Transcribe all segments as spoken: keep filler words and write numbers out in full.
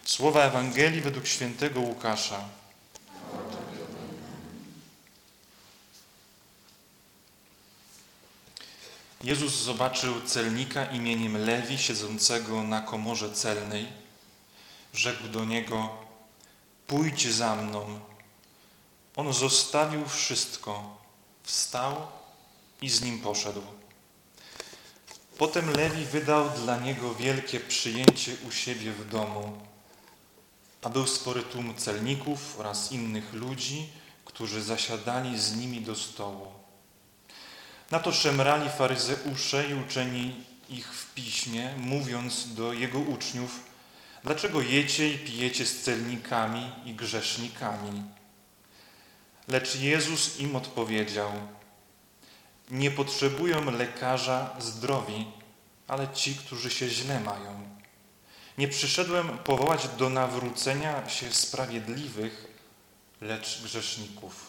Słowa Ewangelii według świętego Łukasza. Jezus zobaczył celnika imieniem Lewi siedzącego na komorze celnej. Rzekł do niego: pójdź za mną. On zostawił wszystko, wstał i z nim poszedł. Potem Lewi wydał dla niego wielkie przyjęcie u siebie w domu, a był spory tłum celników oraz innych ludzi, którzy zasiadali z nimi do stołu. Na to szemrali faryzeusze i uczeni ich w piśmie, mówiąc do jego uczniów: dlaczego jecie i pijecie z celnikami i grzesznikami? Lecz Jezus im odpowiedział: nie potrzebują lekarza zdrowi, ale ci, którzy się źle mają. Nie przyszedłem powołać do nawrócenia się sprawiedliwych, lecz grzeszników.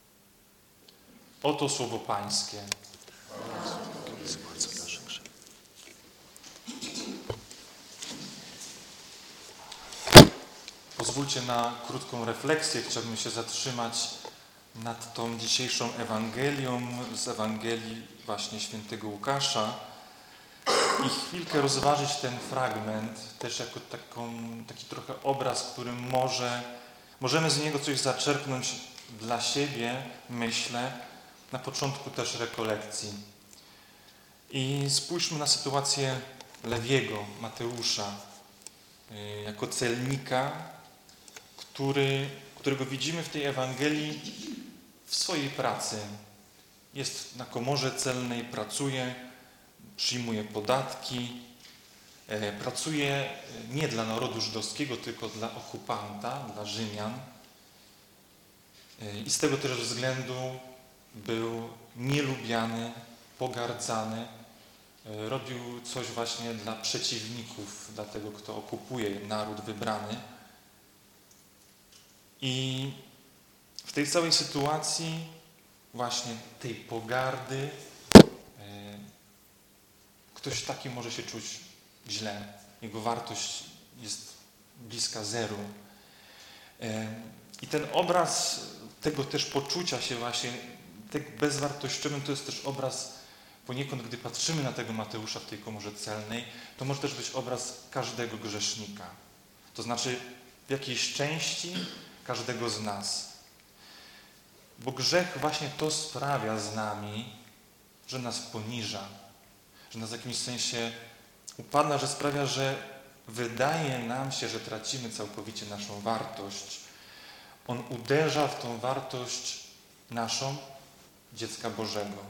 Oto słowo Pańskie. Pozwólcie na krótką refleksję. Chciałbym się zatrzymać nad tą dzisiejszą Ewangelią z Ewangelii właśnie świętego Łukasza i chwilkę rozważyć ten fragment też jako taką, taki trochę obraz, który może, możemy z niego coś zaczerpnąć dla siebie, myślę, na początku też rekolekcji. I spójrzmy na sytuację Lewiego, Mateusza, jako celnika, który, którego widzimy w tej Ewangelii w swojej pracy. Jest na komorze celnej, pracuje, przyjmuje podatki, e, pracuje nie dla narodu żydowskiego, tylko dla okupanta, dla Rzymian. E, I z tego też względu był nielubiany, pogardzany. E, robił coś właśnie dla przeciwników, dla tego, kto okupuje naród wybrany. I w tej całej sytuacji właśnie tej pogardy ktoś taki może się czuć źle. Jego wartość jest bliska zeru. I ten obraz tego też poczucia się właśnie tak bezwartościowym to jest też obraz poniekąd, gdy patrzymy na tego Mateusza w tej komorze celnej, to może też być obraz każdego grzesznika. To znaczy w jakiejś części każdego z nas. Bo grzech właśnie to sprawia z nami, że nas poniża, że nas w jakimś sensie upadla, że sprawia, że wydaje nam się, że tracimy całkowicie naszą wartość. On uderza w tą wartość naszą, dziecka Bożego.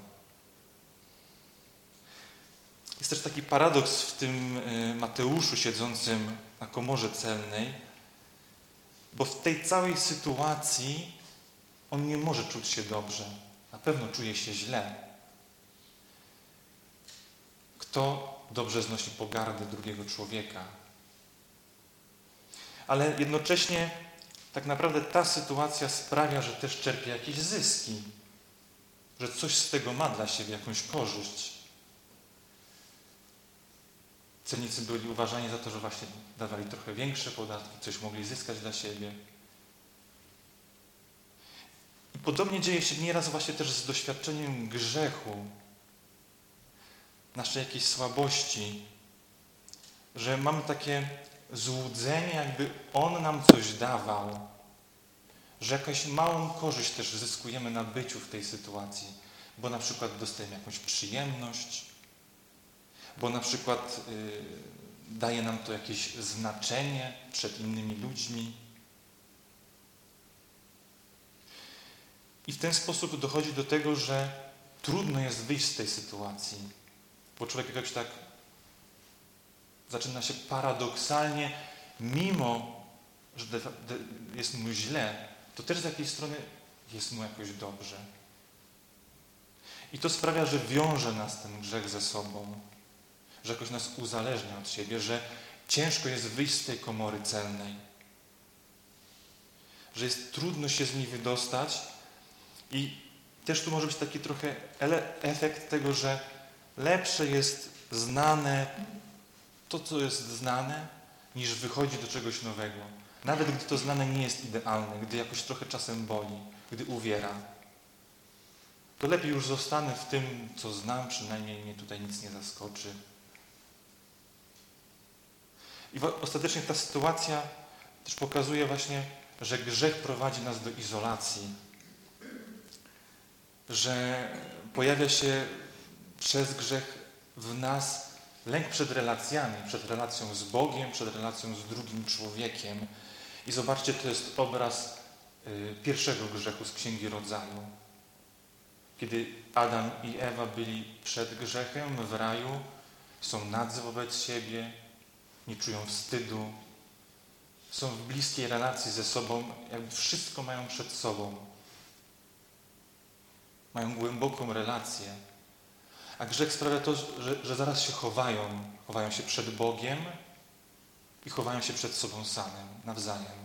Jest też taki paradoks w tym Mateuszu siedzącym na komorze celnej, bo w tej całej sytuacji on nie może czuć się dobrze. Na pewno czuje się źle. Kto dobrze znosi pogardę drugiego człowieka? Ale jednocześnie tak naprawdę ta sytuacja sprawia, że też czerpie jakieś zyski. Że coś z tego ma dla siebie, jakąś korzyść. Celnicy byli uważani za to, że właśnie dawali trochę większe podatki, coś mogli zyskać dla siebie. I podobnie dzieje się nieraz właśnie też z doświadczeniem grzechu, naszej jakiejś słabości, że mamy takie złudzenie, jakby On nam coś dawał, że jakąś małą korzyść też zyskujemy na byciu w tej sytuacji, bo na przykład dostajemy jakąś przyjemność, bo na przykład yy, daje nam to jakieś znaczenie przed innymi ludźmi. I w ten sposób dochodzi do tego, że trudno jest wyjść z tej sytuacji, bo człowiek jakoś tak zaczyna się paradoksalnie, mimo że de, de, jest mu źle, to też z jakiejś strony jest mu jakoś dobrze. I to sprawia, że wiąże nas ten grzech ze sobą, że jakoś nas uzależnia od siebie, że ciężko jest wyjść z tej komory celnej, że jest trudno się z niej wydostać i też tu może być taki trochę efekt tego, że lepsze jest znane to, co jest znane, niż wychodzi do czegoś nowego. Nawet gdy to znane nie jest idealne, gdy jakoś trochę czasem boli, gdy uwiera. To lepiej już zostanę w tym, co znam, przynajmniej mnie tutaj nic nie zaskoczy. I ostatecznie ta sytuacja też pokazuje właśnie, że grzech prowadzi nas do izolacji. Że pojawia się przez grzech w nas lęk przed relacjami, przed relacją z Bogiem, przed relacją z drugim człowiekiem. I zobaczcie, to jest obraz y, pierwszego grzechu z Księgi Rodzaju. Kiedy Adam i Ewa byli przed grzechem w raju, są nadzy wobec siebie, nie czują wstydu, są w bliskiej relacji ze sobą, jakby wszystko mają przed sobą. Mają głęboką relację. A grzech sprawia to, że, że zaraz się chowają. Chowają się przed Bogiem i chowają się przed sobą samym, nawzajem.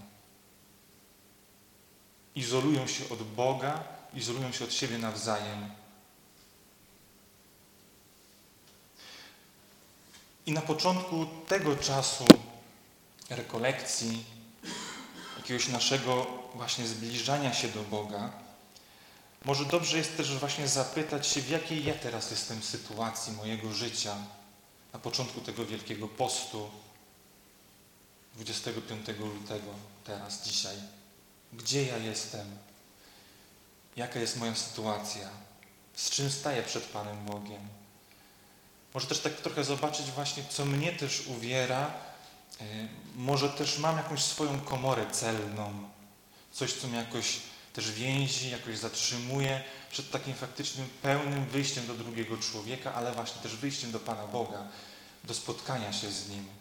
Izolują się od Boga, izolują się od siebie nawzajem. I na początku tego czasu rekolekcji, jakiegoś naszego właśnie zbliżania się do Boga, może dobrze jest też właśnie zapytać się, w jakiej ja teraz jestem sytuacji mojego życia na początku tego Wielkiego Postu, dwudziestego piątego lutego, teraz, dzisiaj. Gdzie ja jestem? Jaka jest moja sytuacja? Z czym staję przed Panem Bogiem? Może też tak trochę zobaczyć właśnie, co mnie też uwiera. Może też mam jakąś swoją komorę celną. Coś, co mnie jakoś też więzi, jakoś zatrzymuje przed takim faktycznym, pełnym wyjściem do drugiego człowieka, ale właśnie też wyjściem do Pana Boga, do spotkania się z Nim.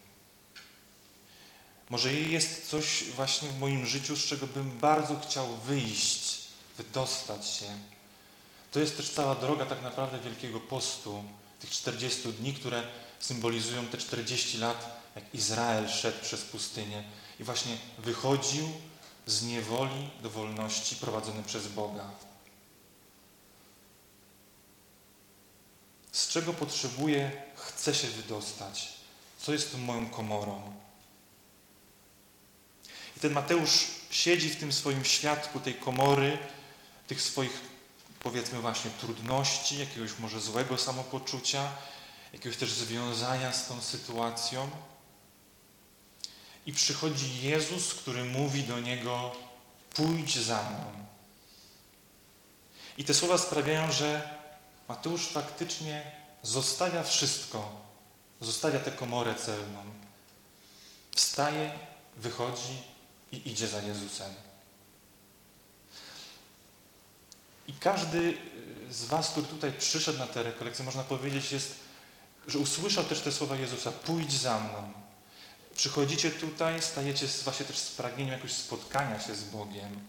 Może jest coś właśnie w moim życiu, z czego bym bardzo chciał wyjść, wydostać się. To jest też cała droga tak naprawdę Wielkiego Postu, tych czterdziestu dni, które symbolizują te czterdzieści lat, jak Izrael szedł przez pustynię i właśnie wychodził z niewoli do wolności prowadzony przez Boga. Z czego potrzebuję, chcę się wydostać? Co jest tą moją komorą? I ten Mateusz siedzi w tym swoim świadku tej komory, tych swoich, powiedzmy właśnie, trudności, jakiegoś może złego samopoczucia, jakiegoś też związania z tą sytuacją. I przychodzi Jezus, który mówi do niego: pójdź za mną. I te słowa sprawiają, że Mateusz faktycznie zostawia wszystko, zostawia tę komorę celną. Wstaje, wychodzi i idzie za Jezusem. I każdy z was, który tutaj przyszedł na tę rekolekcję, można powiedzieć, jest, że usłyszał też te słowa Jezusa: pójdź za mną. Przychodzicie tutaj, stajecie właśnie też z pragnieniem jakoś spotkania się z Bogiem.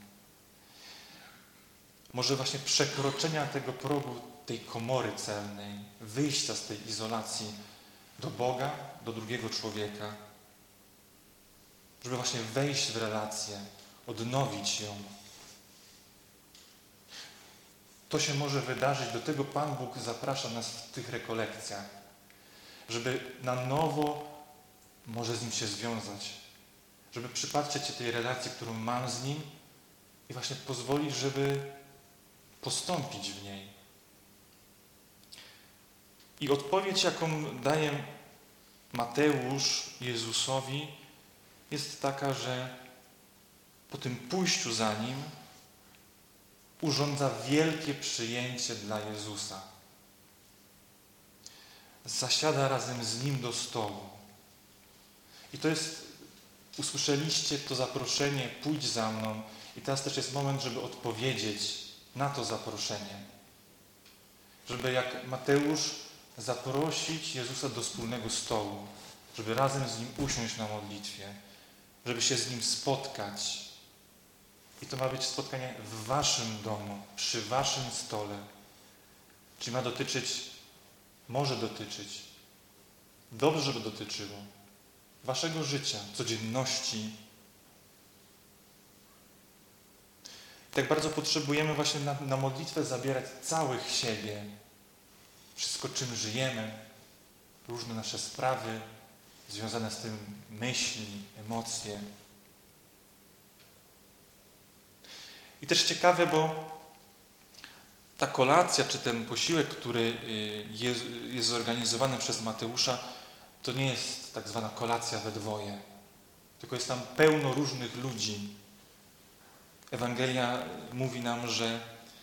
Może właśnie przekroczenia tego progu, tej komory celnej, wyjścia z tej izolacji do Boga, do drugiego człowieka. Żeby właśnie wejść w relację, odnowić ją. To się może wydarzyć, do tego Pan Bóg zaprasza nas w tych rekolekcjach. Żeby na nowo może z Nim się związać. Żeby przypatrzeć się tej relacji, którą mam z Nim i właśnie pozwolić, żeby postąpić w niej. I odpowiedź, jaką daje Mateusz Jezusowi, jest taka, że po tym pójściu za Nim urządza wielkie przyjęcie dla Jezusa. Zasiada razem z Nim do stołu. I to jest, usłyszeliście to zaproszenie, pójdź za mną. I teraz też jest moment, żeby odpowiedzieć na to zaproszenie. Żeby jak Mateusz zaprosić Jezusa do wspólnego stołu. Żeby razem z Nim usiąść na modlitwie. Żeby się z Nim spotkać. I to ma być spotkanie w waszym domu, przy waszym stole. Czyli ma dotyczyć, może dotyczyć, dobrze, żeby dotyczyło waszego życia, codzienności. I tak bardzo potrzebujemy właśnie na, na modlitwę zabierać całych siebie. Wszystko, czym żyjemy, różne nasze sprawy, związane z tym myśli, emocje. I też ciekawe, bo ta kolacja, czy ten posiłek, który jest, jest zorganizowany przez Mateusza, to nie jest tak zwana kolacja we dwoje, tylko jest tam pełno różnych ludzi. Ewangelia mówi nam, że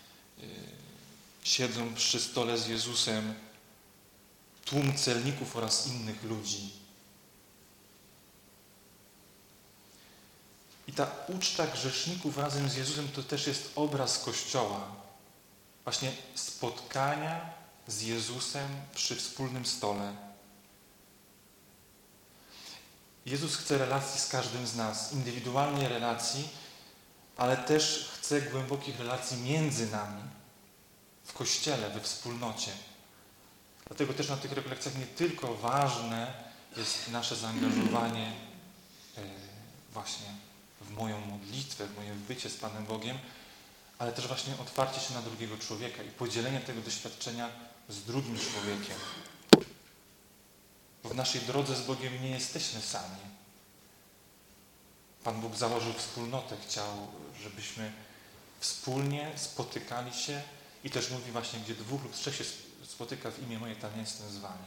siedzą przy stole z Jezusem tłum celników oraz innych ludzi. I ta uczta grzeszników razem z Jezusem to też jest obraz Kościoła. Właśnie spotkania z Jezusem przy wspólnym stole. Jezus chce relacji z każdym z nas, indywidualnej relacji, ale też chce głębokich relacji między nami, w Kościele, we wspólnocie. Dlatego też na tych rekolekcjach nie tylko ważne jest nasze zaangażowanie właśnie w moją modlitwę, w moje bycie z Panem Bogiem, ale też właśnie otwarcie się na drugiego człowieka i podzielenie tego doświadczenia z drugim człowiekiem. Bo w naszej drodze z Bogiem nie jesteśmy sami. Pan Bóg założył wspólnotę, chciał, żebyśmy wspólnie spotykali się i też mówi właśnie, gdzie dwóch lub trzech się spotyka w imię moje, tam jestem z wami.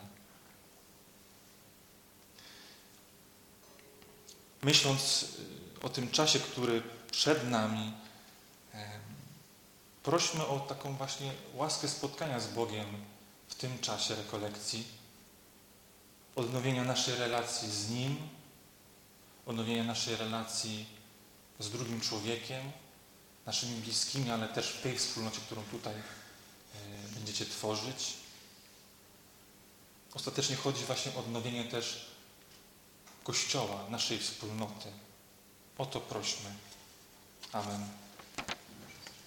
Myśląc o tym czasie, który przed nami, prośmy o taką właśnie łaskę spotkania z Bogiem w tym czasie rekolekcji, odnowienia naszej relacji z Nim, odnowienia naszej relacji z drugim człowiekiem, naszymi bliskimi, ale też w tej wspólnocie, którą tutaj będziecie tworzyć. Ostatecznie chodzi właśnie o odnowienie też Kościoła, naszej wspólnoty. O to prośmy. Amen.